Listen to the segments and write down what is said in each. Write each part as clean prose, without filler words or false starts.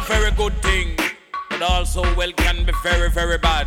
very good thing, but also wealth can be very, very bad.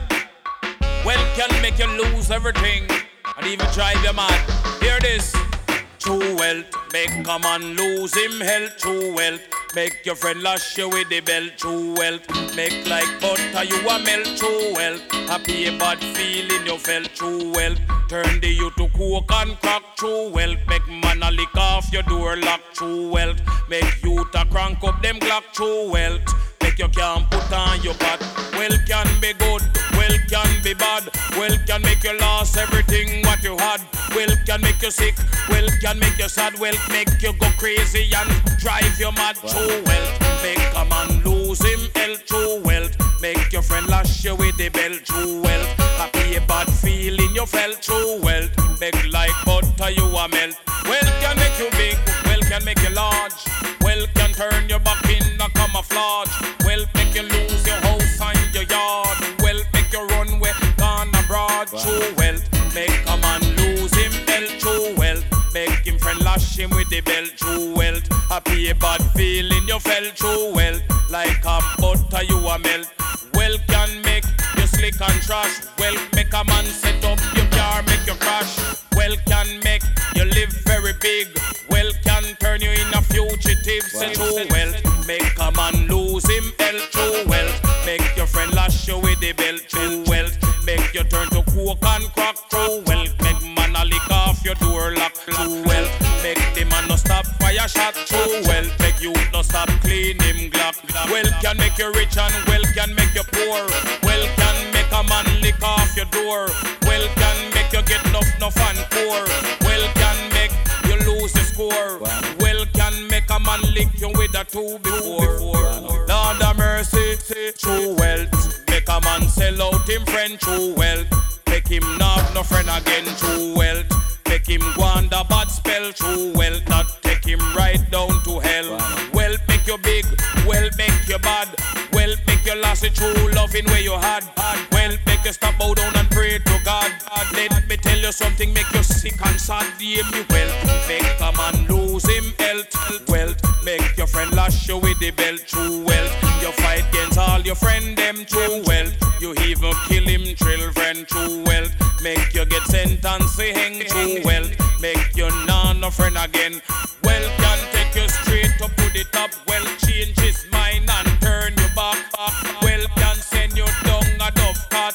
Wealth can make you lose everything and even drive you mad. Hear this. True wealth make a man lose him health. True wealth make your friend lash you with the belt. True wealth make like butter you a melt. True wealth happy a bad feeling you felt. True wealth turn the you to coke and crack. True wealth make man a lick off your door lock. True wealth make you to crank up them Glock. True wealth make you can't put on your bat. Wealth can be good, wealth can be bad. Wealth can make you lose everything what you had. Wealth can make you sick, wealth can make you sad. Wealth make you go crazy and drive you mad. True wealth make a man lose him health. True wealth make your friend lash you with the belt. True wealth happy a bad feeling you felt. True wealth make like butter you a melt. Wealth can make you big, wealth can make you large. Wealth can turn your back in a camouflage. Wealth make you lose your house and your yard. Wealth make you run away gone abroad. True wealth make a man lose him health. True wealth make him friend lash him with the belt. True wealth happy a bad feeling you felt. True wealth like a butter you a melt. Wealth can make you slick and trash. Wealth make a man set up your car make you crash. Wealth can make you live very big. Wealth can turn you in a fugitive. Say true wealth make a man lose him health. True wealth make your friend lash you with the belt. True wealth make you turn to coke and crack. True wealth make man a lick off your door lock. True wealth make the man no stop fire shot. True wealth make you no stop clean him Glock. Wealth can make you rich and wealth can make you poor. Wealth can make a man lick off your door. Wealth can make you get enough and poor. Wealth can make you lose your score. Wealth can make a man lick you with a two before. Lord of mercy, true wealth make a man sell out him friend. True wealth make him not have no friend again. True wealth make him go on the bad spell. True wealth that take him right down to hell. Wealth make you big, wealth make you bad. Wealth make you lost the true loving where you had. Wealth make you stop bow down and pray to God. Let me tell you something make you sick and sad. Hear me wealth make a man lose him health. Wealth make your friend lash you with the belt. True wealth you fight against all your friend them. True wealth you even kill him children. True wealth make you get sentenced to hang. True wealth make you no friend again. Wealth can take you straight up to the top. Wealth change his mind and turn you back. Wealth can send you down a dove cot.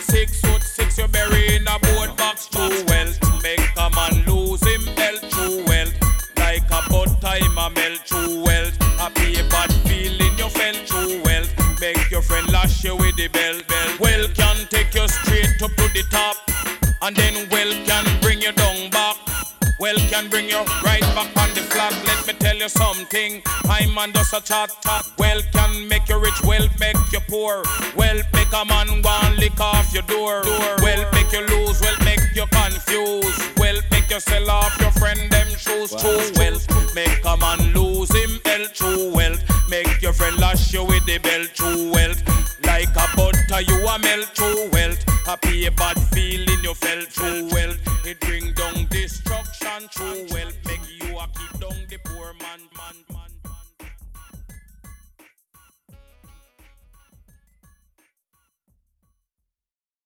6'6" you bury in a board box. True wealth make a man lose him health. True wealth like a butter him a melt. True wealth happy a bad feeling you felt. True wealth make your friend lash you with the bell. Wealth can take you straight up to the top, and then wealth can bring you down back. Wealth can bring you right back on the flag. Let me tell you something, I'm on just a chat. Wealth can make you rich, wealth make you poor. Wealth make a man go and lick off your door. Wealth make you lose, wealth make you confused. Wealth make you sell off your friend them shoes. True wealth make a man lose him health. True wealth make your friend lash you with the belt. True wealth like a butter you a melt. True wealth happy a bad feeling you felt. True wealth it bring down destruction. True wealth